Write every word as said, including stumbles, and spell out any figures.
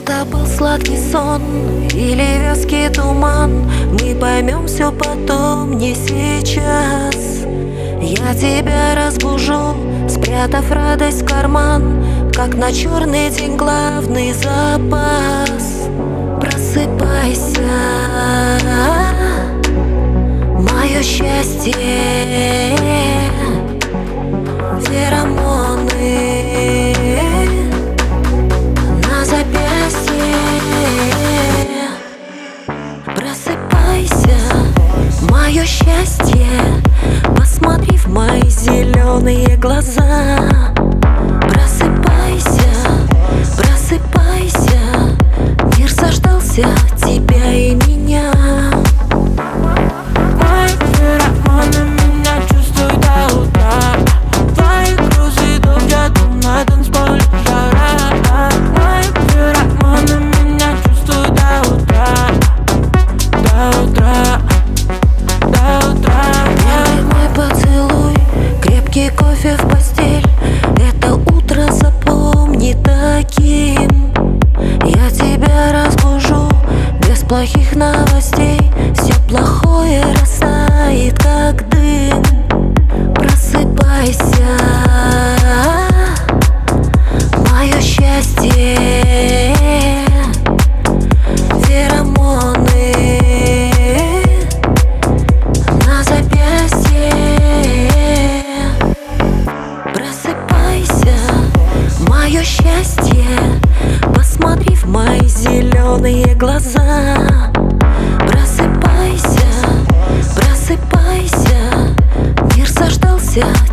Это был сладкий сон или вязкий туман, мы поймем все потом, не сейчас. Я тебя разбужу, спрятав радость в карман, как на черный день главный запас. Просыпайся, мое счастье, феромоны на запястье. Просыпайся, мое счастье, посмотри в мои зеленые глаза. Просыпайся, просыпайся, мир заждался тебя и меня. Мои феромоны меня чувствуют до утра. Твои грузы идут где-то на танцполе жара. Мои феромоны меня чувствуют до утра. До утра, до утра. Первый мой поцелуй, крепкий кофе в постель. Это утро запомни таким. Я тебя разбужу без плохих новостей. Все плохое растает, как дым. Просыпайся, мое счастье, феромоны на запястье. Просыпайся, мое счастье, посмотри в мои зеленые глаза. Просыпайся, просыпайся, мир заждался